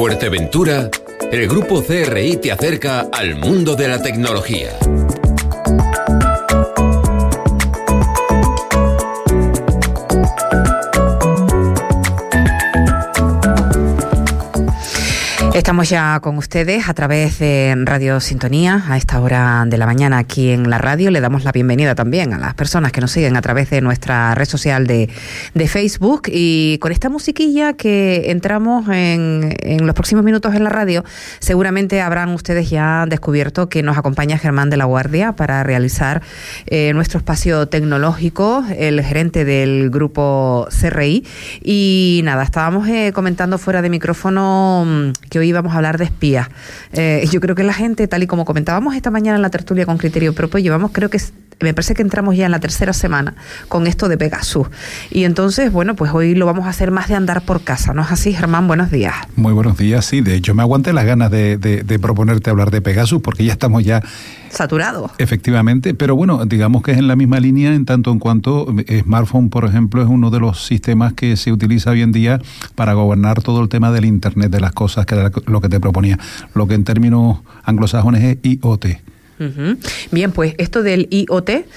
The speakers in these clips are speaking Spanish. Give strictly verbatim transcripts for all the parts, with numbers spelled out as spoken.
Fuerteventura, el Grupo C R I te acerca al mundo de la tecnología. Estamos ya con ustedes a través de Radio Sintonía a esta hora de la mañana aquí en la radio. Le damos la bienvenida también a las personas que nos siguen a través de nuestra red social de, de Facebook, y con esta musiquilla que entramos en, en los próximos minutos en la radio, seguramente habrán ustedes ya descubierto que nos acompaña Germán de la Guardia para realizar eh, nuestro espacio tecnológico, el gerente del grupo C R I. Y nada, estábamos eh, comentando fuera de micrófono que hoy íbamos a hablar de espías. Eh, yo creo que la gente, tal y como comentábamos esta mañana en la tertulia con Criterio Propio, llevamos, creo que me parece que entramos ya en la tercera semana con esto de Pegasus. Y entonces, bueno, pues hoy lo vamos a hacer más de andar por casa, ¿no es así, Germán? Buenos días. Muy buenos días, sí. De hecho, me aguanté las ganas de, de, de proponerte hablar de Pegasus, porque ya estamos ya... saturados. Efectivamente, pero bueno, digamos que es en la misma línea en tanto en cuanto smartphone, por ejemplo, es uno de los sistemas que se utiliza hoy en día para gobernar todo el tema del Internet de las cosas, que era lo que te proponía, lo que en términos anglosajones es I O T. Uh-huh. Bien, pues esto del I O T,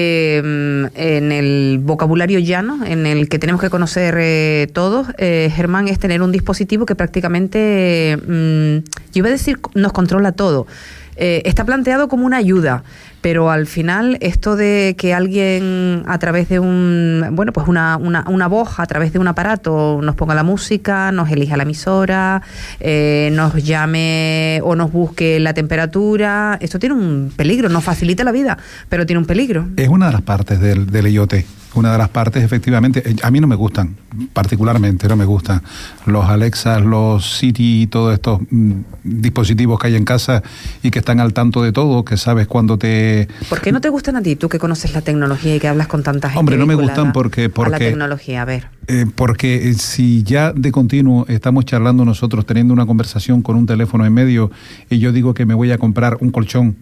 eh, en el vocabulario llano, en el que tenemos que conocer eh, todos, eh, Germán, es tener un dispositivo que prácticamente, eh, yo iba a decir, nos controla todo. Eh, está planteado como una ayuda, pero al final esto de que alguien a través de un, bueno, pues una, una, una voz, a través de un aparato, nos ponga la música, nos elija la emisora, eh, nos llame o nos busque la temperatura, esto tiene un peligro, nos facilita la vida, pero tiene un peligro. Es una de las partes del, del I O T. Una de las partes, efectivamente, a mí no me gustan, particularmente no me gustan los Alexas, los Siri y todos estos mm, dispositivos que hay en casa y que están al tanto de todo, que sabes cuando te... ¿Por qué no te gustan a ti, tú que conoces la tecnología y que hablas con tanta gente? Hombre, no me gustan porque... porque a la tecnología, a ver. Eh, porque si ya de continuo estamos charlando nosotros, teniendo una conversación con un teléfono en medio, y yo digo que me voy a comprar un colchón,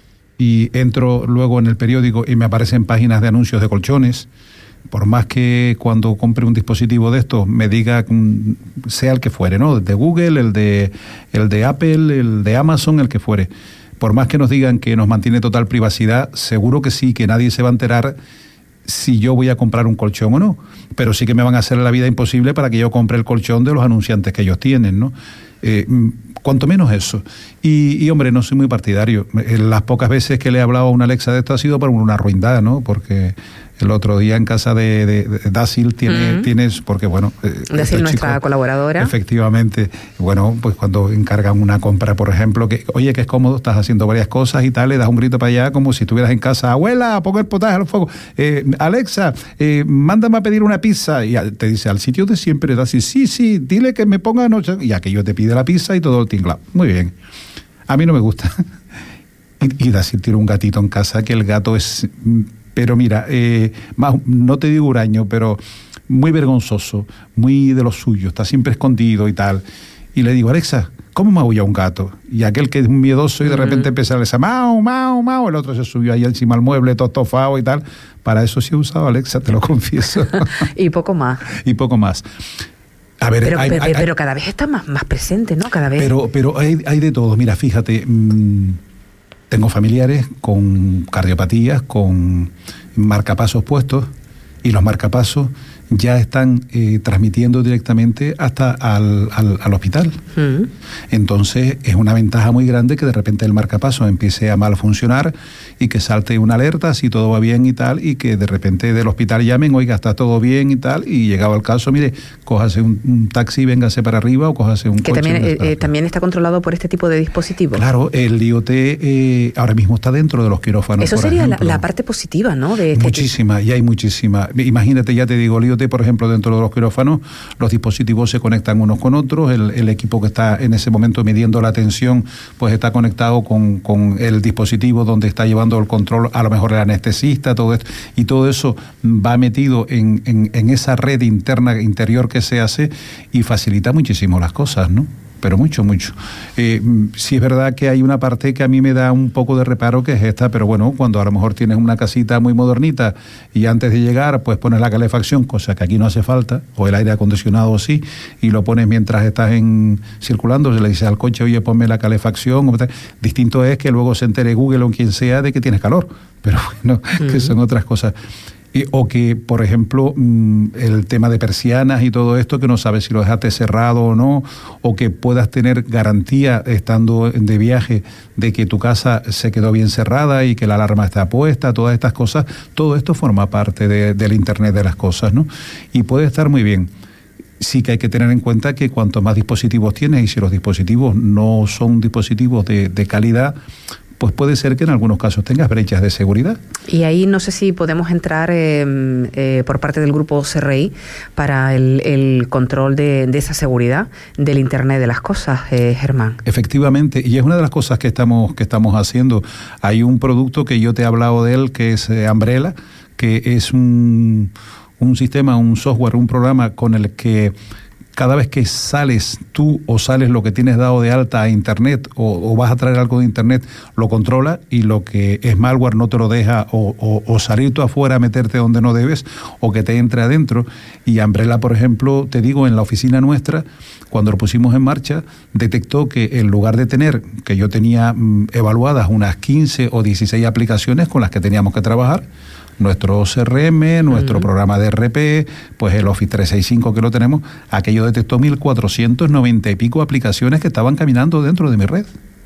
y entro luego en el periódico y me aparecen páginas de anuncios de colchones, por más que cuando compre un dispositivo de estos me diga, sea el que fuere, ¿no? El de Google, el de, el de Apple, el de Amazon, el que fuere. Por más que nos digan que nos mantiene total privacidad, seguro que sí, que nadie se va a enterar si yo voy a comprar un colchón o no. Pero sí que me van a hacer la vida imposible para que yo compre el colchón de los anunciantes que ellos tienen, ¿no? Eh, cuanto menos eso. Y, y, hombre, no soy muy partidario. Las pocas veces que le he hablado a una Alexa de esto ha sido por una ruindad, ¿no? Porque el otro día en casa de, de, de Dácil tiene, uh-huh. tienes, porque bueno... Eh, Dácil, nuestra chico, colaboradora. Efectivamente. Bueno, pues cuando encargan una compra, por ejemplo, que oye, que es cómodo, estás haciendo varias cosas y tal, le das un grito para allá como si estuvieras en casa. Abuela, ponga el potaje al fuego. Eh, Alexa, eh, mándame a pedir una pizza. Y te dice, al sitio de siempre, Dácil, sí, sí, dile que me ponga anoche. Y aquello te pide la pizza y todo el tinglado. Muy bien. A mí no me gusta. y, y Dácil tiene un gatito en casa que el gato es... Pero mira, eh, más, no te digo huraño, pero muy vergonzoso, muy de lo suyo, está siempre escondido y tal. Y le digo, Alexa, ¿cómo maulla un gato? Y aquel que es un miedoso y de repente empieza a decir, mau, mau, mau, el otro se subió ahí encima al mueble, todo estofado y tal. Para eso sí he usado Alexa, te lo confieso. Y poco más. Y poco más. A ver, pero, hay, pero, hay, pero cada vez está más, más presente, ¿no? Cada vez. Pero, pero hay, hay de todo. Mira, fíjate... Mmm, tengo familiares con cardiopatías, con marcapasos puestos, y los marcapasos ya están eh, transmitiendo directamente hasta al, al, al hospital. Mm. Entonces es una ventaja muy grande que de repente el marcapasos empiece a mal funcionar y que salte una alerta si todo va bien y tal, y que de repente del hospital llamen, oiga, está todo bien y tal, y llegado el caso, mire, cójase un, un taxi, véngase para arriba, o cójase un que coche. También, eh, eh, también está controlado por este tipo de dispositivos. Claro, el I O T eh, ahora mismo está dentro de los quirófanos. Eso sería la, la parte positiva, ¿no? De este muchísima, tipo. Y hay muchísima. Imagínate, ya te digo, el I O T, por ejemplo, dentro de los quirófanos, los dispositivos se conectan unos con otros, el, el equipo que está en ese momento midiendo la tensión, pues está conectado con, con el dispositivo donde está llevando el control, a lo mejor el anestesista, todo esto, y todo eso va metido en, en, en esa red interna, interior que se hace, y facilita muchísimo las cosas, ¿no? pero mucho, mucho. Eh, sí es verdad que hay una parte que a mí me da un poco de reparo, que es esta, pero bueno, cuando a lo mejor tienes una casita muy modernita y antes de llegar pues pones la calefacción, cosa que aquí no hace falta, o el aire acondicionado sí, y lo pones mientras estás en circulando, se le dice al coche, oye, ponme la calefacción. Distinto es que luego se entere Google o quien sea de que tienes calor, pero bueno, uh-huh. que son otras cosas. Y, o que, por ejemplo, el tema de persianas y todo esto, que no sabes si lo dejaste cerrado o no, o que puedas tener garantía estando de viaje de que tu casa se quedó bien cerrada y que la alarma está puesta, todas estas cosas, todo esto forma parte de, del Internet de las cosas, ¿no? Y puede estar muy bien. Sí que hay que tener en cuenta que cuanto más dispositivos tienes, y si los dispositivos no son dispositivos de, de calidad, pues puede ser que en algunos casos tengas brechas de seguridad. Y ahí no sé si podemos entrar eh, eh, por parte del grupo C R I para el, el control de, de esa seguridad del Internet de las cosas, eh, Germán. Efectivamente, y es una de las cosas que estamos, que estamos haciendo. Hay un producto que yo te he hablado de él, que es eh, Umbrella, que es un, un sistema, un software, un programa con el que cada vez que sales tú o sales lo que tienes dado de alta a Internet o, o vas a traer algo de Internet, lo controla, y lo que es malware no te lo deja o, o, o salir tú afuera a meterte donde no debes o que te entre adentro. Y Umbrella, por ejemplo, te digo, en la oficina nuestra, cuando lo pusimos en marcha, detectó que en lugar de tener, que yo tenía mmm, evaluadas unas quince o dieciséis aplicaciones con las que teníamos que trabajar, nuestro C R M, nuestro uh-huh. programa de R P, pues el Office trescientos sesenta y cinco que lo tenemos, aquello detectó mil cuatrocientos noventa y pico aplicaciones que estaban caminando dentro de mi red.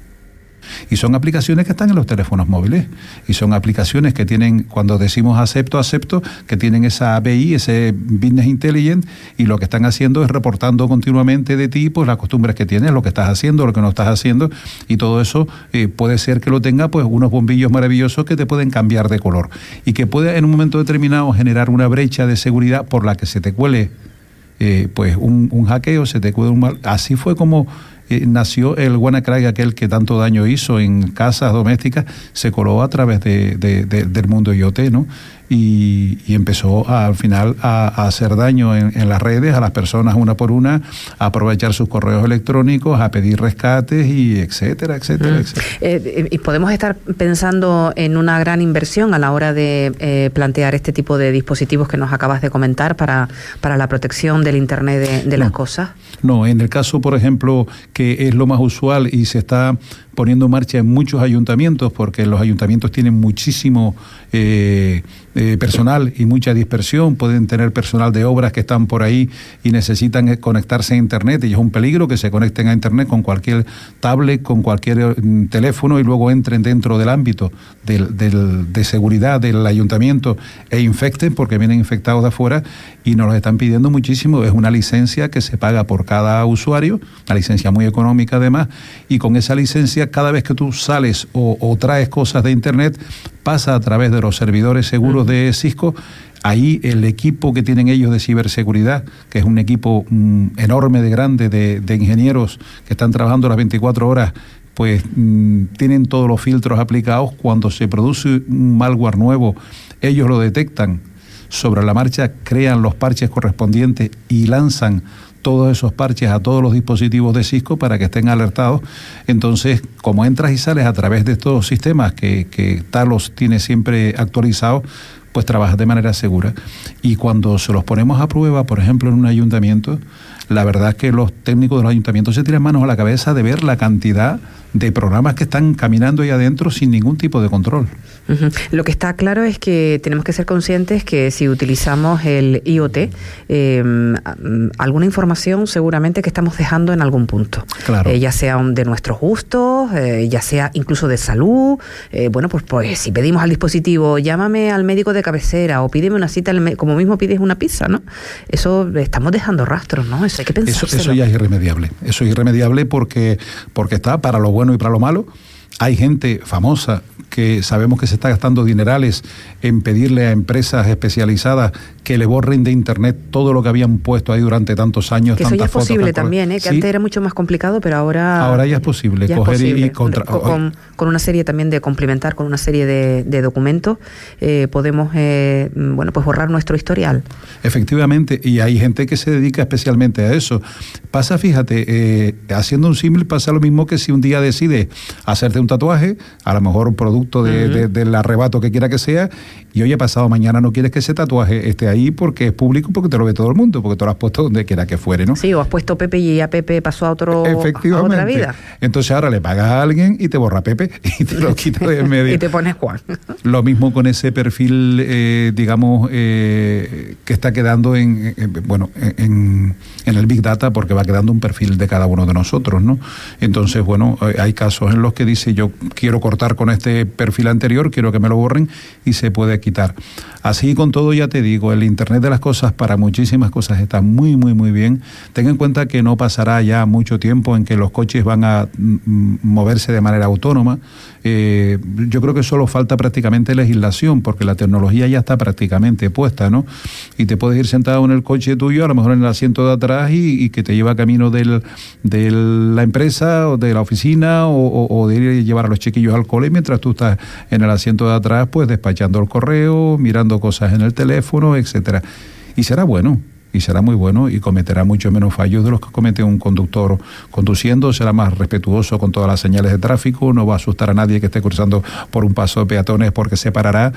Y son aplicaciones que están en los teléfonos móviles, y son aplicaciones que tienen, cuando decimos acepto, acepto, que tienen esa A P I, ese Business Intelligence, y lo que están haciendo es reportando continuamente de ti, pues las costumbres que tienes, lo que estás haciendo, lo que no estás haciendo, y todo eso eh, puede ser que lo tenga pues unos bombillos maravillosos que te pueden cambiar de color, y que puede en un momento determinado generar una brecha de seguridad por la que se te cuele eh, pues un, un hackeo, se te cuele un mal. Así fue como Eh, nació el WannaCry, aquel que tanto daño hizo en casas domésticas, se coló a través de, de, de, del mundo IoT, ¿no? Y, y empezó a, al final a, a hacer daño en, en las redes, a las personas una por una, a aprovechar sus correos electrónicos, a pedir rescates y etcétera, etcétera, mm. etcétera. Eh, y podemos estar pensando en una gran inversión a la hora de eh, plantear este tipo de dispositivos que nos acabas de comentar para, para la protección del Internet de, de no, las cosas. No, en el caso, por ejemplo, que es lo más usual y se está poniendo en marcha en muchos ayuntamientos, porque los ayuntamientos tienen muchísimo eh, eh, personal y mucha dispersión, pueden tener personal de obras que están por ahí y necesitan conectarse a Internet, y es un peligro que se conecten a Internet con cualquier tablet, con cualquier mm, teléfono, y luego entren dentro del ámbito del, del, de seguridad del ayuntamiento e infecten, porque vienen infectados de afuera, y nos lo están pidiendo muchísimo. Es una licencia que se paga por cada usuario, una licencia muy económica además, y con esa licencia, cada vez que tú sales o, o traes cosas de Internet, pasa a través de los servidores seguros de Cisco. Ahí el equipo que tienen ellos de ciberseguridad, que es un equipo mm, enorme de grande de, de ingenieros que están trabajando las veinticuatro horas, pues mm, tienen todos los filtros aplicados. Cuando se produce un malware nuevo, ellos lo detectan sobre la marcha, crean los parches correspondientes y lanzan todos esos parches a todos los dispositivos de Cisco para que estén alertados. Entonces, como entras y sales a través de estos sistemas que, que Talos tiene siempre actualizados, pues trabajas de manera segura. Y cuando se los ponemos a prueba, por ejemplo, en un ayuntamiento, la verdad es que los técnicos de los ayuntamientos se tiran manos a la cabeza de ver la cantidad de programas que están caminando ahí adentro sin ningún tipo de control. Uh-huh. Lo que está claro es que tenemos que ser conscientes que si utilizamos el IoT, eh, alguna información seguramente que estamos dejando en algún punto. Claro. Eh, ya sea de nuestros gustos, eh, ya sea incluso de salud. Eh, bueno, pues, pues si pedimos al dispositivo, llámame al médico de cabecera o pídeme una cita, como mismo pides una pizza, ¿no? Eso estamos dejando rastros, ¿no? Eso hay que pensárselo. Eso, eso ya es irremediable. Eso es irremediable porque, porque está para lo bueno y para lo malo. Hay gente famosa que sabemos que se está gastando dinerales en pedirle a empresas especializadas que le borren de internet todo lo que habían puesto ahí durante tantos años. Que eso ya es posible también, ¿eh? Que sí, antes era mucho más complicado, pero ahora... Ahora ya es posible ya coger es posible. y... Contra... Con, con una serie también de complementar, con una serie de, de documentos, eh, podemos, eh, bueno, pues borrar nuestro historial. Efectivamente, y hay gente que se dedica especialmente a eso. Pasa, fíjate, eh, haciendo un símil pasa lo mismo que si un día decides hacerte un tatuaje, a lo mejor un producto de, uh-huh. de, del arrebato que quiera que sea, y oye, pasado mañana no quieres que ese tatuaje esté ahí porque es público, porque te lo ve todo el mundo, porque tú lo has puesto donde quiera que fuere, ¿no? Sí, o has puesto Pepe y ya Pepe pasó a, otro, a otra vida. Entonces ahora le pagas a alguien y te borra Pepe y te lo quita de en medio. Y te pones Juan. Lo mismo con ese perfil, eh, digamos, eh, que está quedando en, en bueno, en, en el Big Data, porque va quedando un perfil de cada uno de nosotros, ¿no? Entonces, bueno, hay casos en los que dice, yo quiero cortar con este perfil anterior, quiero que me lo borren, y se puede quitar. Así con todo, ya te digo, el Internet de las cosas para muchísimas cosas está muy, muy, muy bien. Ten en cuenta que no pasará ya mucho tiempo en que los coches van a mm, moverse de manera autónoma. Eh, yo creo que solo falta prácticamente legislación, porque la tecnología ya está prácticamente puesta, ¿no? Y te puedes ir sentado en el coche tuyo, a lo mejor en el asiento de atrás, y, y que te lleva camino del, de la empresa o de la oficina, o, o, o de ir a llevar a los chiquillos al cole, mientras tú estás en el asiento de atrás, pues despachando el correo, mirando cosas en el teléfono, etcétera. Y será bueno. Y será muy bueno y cometerá mucho menos fallos de los que comete un conductor conduciendo, será más respetuoso con todas las señales de tráfico, no va a asustar a nadie que esté cruzando por un paso de peatones porque se parará,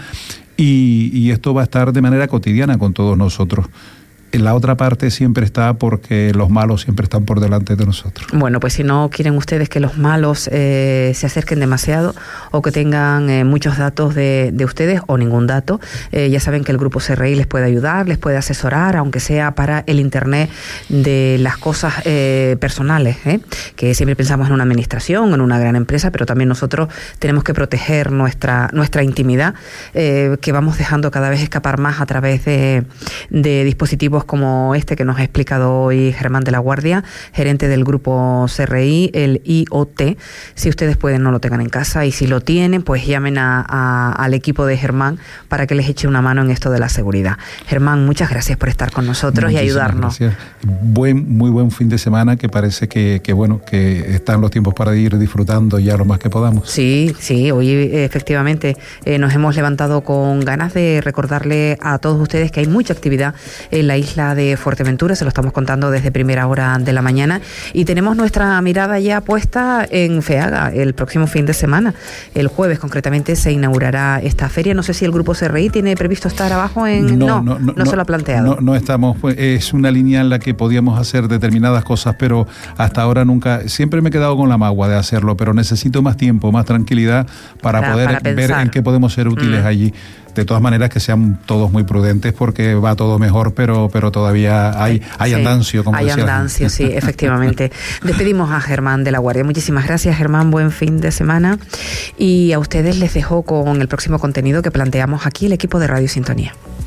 y, y esto va a estar de manera cotidiana con todos nosotros. En la otra parte siempre está porque los malos siempre están por delante de nosotros. Bueno, pues si no quieren ustedes que los malos eh, se acerquen demasiado o que tengan eh, muchos datos de, de ustedes o ningún dato, eh, ya saben que el Grupo C R I les puede ayudar, les puede asesorar, aunque sea para el Internet de las cosas eh, personales, ¿eh? Que siempre pensamos en una administración, en una gran empresa, pero también nosotros tenemos que proteger nuestra, nuestra intimidad, eh, que vamos dejando cada vez escapar más a través de, de dispositivos como este que nos ha explicado hoy Germán de la Guardia, gerente del Grupo C R I, el I O T. Si ustedes pueden, no lo tengan en casa, y si lo tienen, pues llamen a, a, al equipo de Germán para que les eche una mano en esto de la seguridad. Germán, muchas gracias por estar con nosotros. Muchísimas y ayudarnos. Gracias. Buen, muy buen fin de semana, que parece que, que bueno, que están los tiempos para ir disfrutando ya lo más que podamos. Sí, sí, hoy efectivamente eh, nos hemos levantado con ganas de recordarle a todos ustedes que hay mucha actividad en la isla de Fuerteventura, se lo estamos contando desde primera hora de la mañana, y tenemos nuestra mirada ya puesta en FEAGA el próximo fin de semana. El jueves concretamente se inaugurará esta feria. No sé si el Grupo C R I tiene previsto estar abajo en... No, no, no, no, no se lo ha planteado. No, no estamos, es una línea en la que podíamos hacer determinadas cosas, pero hasta ahora nunca, siempre me he quedado con la magua de hacerlo, pero necesito más tiempo, más tranquilidad para, para poder para ver en qué podemos ser útiles mm. allí. De todas maneras, que sean todos muy prudentes, porque va todo mejor, pero pero todavía hay hay sí, andancio, como hay decía. Hay andancio, sí, efectivamente. Despedimos a Germán de la Guardia. Muchísimas gracias, Germán, buen fin de semana. Y a ustedes les dejo con el próximo contenido que planteamos aquí el equipo de Radio Sintonía.